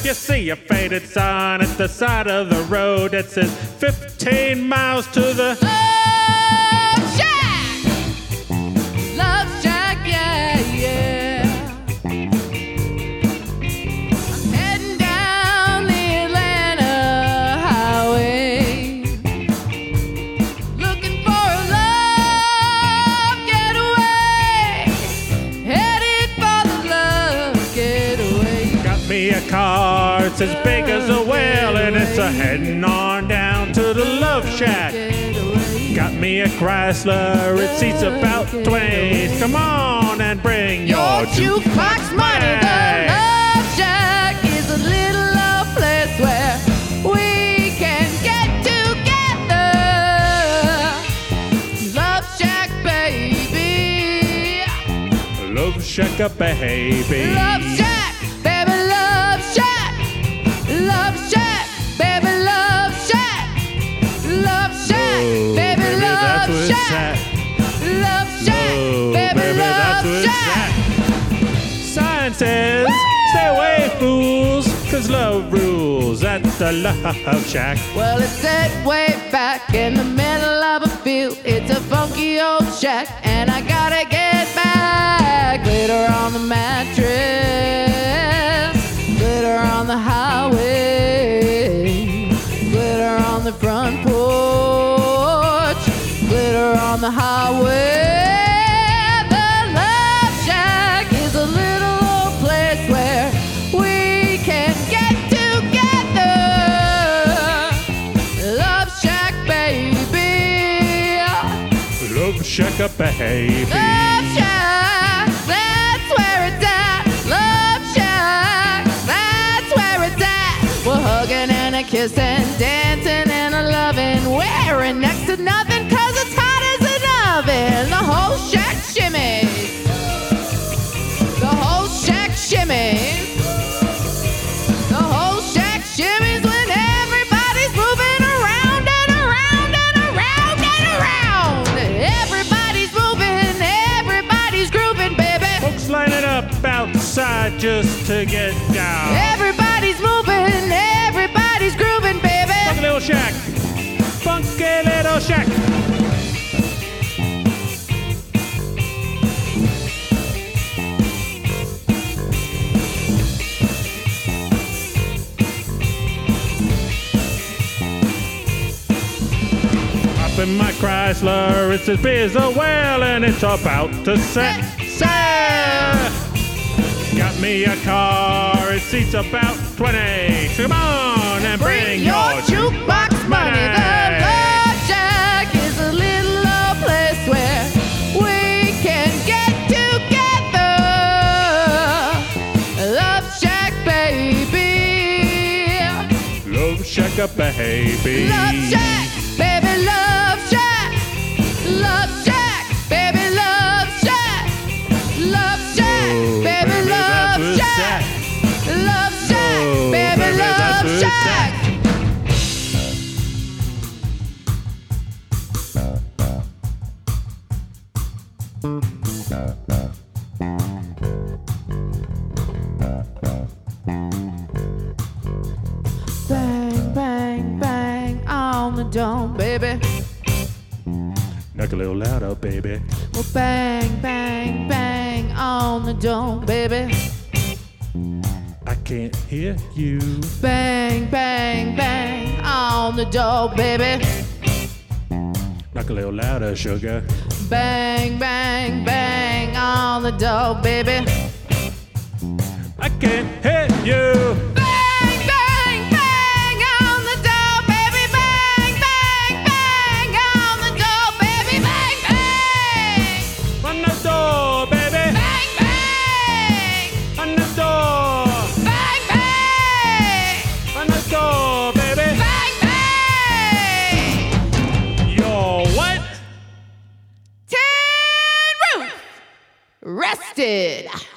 if you see a faded sign at the side of the road that says 15 miles to the Love Shack! Love Shack, yeah, yeah. I'm heading down the Atlanta highway, looking for a love getaway, headed for the love getaway. Got me a car, it's as big as a whale, and it's a heading on down to the Love Shack. Got me a Chrysler, it seats about 20. Come on and bring your jukebox money. The Love Shack is a little old place where we can get together. Love Shack, baby. Love Shack, baby. Love Shack, baby, Love Shack. Love Shack, baby, Love Shack. Love Shack, Oh, baby, that's Love where it's Shack. at. Love Shack, Oh, baby, that's Love where it's Shack. at. Sign says, stay away, fools, 'cause love rules at the Love Shack. Well, it's set way back in the middle of a field. It's a funky old shack, and I gotta get back. Glitter on the mattress, glitter on the highway, glitter on the front porch, glitter on the highway. The Love Shack is a little old place where we can get together. Love Shack, baby. Love Shack, baby. Love Shack, that's where it's at. Love Shack, that's where it's at. We're hugging and a kissing, dancing and a loving, wearing next to nothing 'cause it's hot as an oven. The whole shack shimmies. The whole shack shimmies. The whole shack shimmies when everybody's moving around and around and around and around. Everybody's moving, everybody's grooving, baby. Folks lining up outside just to get down. Everybody's moving, everybody's grooving, baby. Funky little shack. Funky little shack. Up in my Chrysler, it's as big as a whale, and it's about to set sail. Got me a car, it seats about 20. Come on and bring your jukebox money. The Love Shack is a little old place where we can get together. Love Shack, baby. Love Shack, baby. Love Shack, baby, Love Shack. Love Shack, baby, Love Shack. Love Shack, Oh, baby, Love that's where it's Shack. at. Love Shack, Oh, baby, baby, that's Love where it's Shack. at. Bang, bang, bang on the dome, baby. Knock a little louder, baby. Well, bang, bang, bang on the dome, baby. I can't hear you. Bang, bang, bang on the door, baby. Knock a little louder, sugar. Bang, bang, bang on the door, baby. I can't hear you. Bang, bang, bang on the door, baby. Bang, bang, bang on the door, baby. Bang, bang. On the door, baby. Bang, bang. On the door. Bang, bang. On the door, baby. Bang, bang. You're what? Tin Roof rested.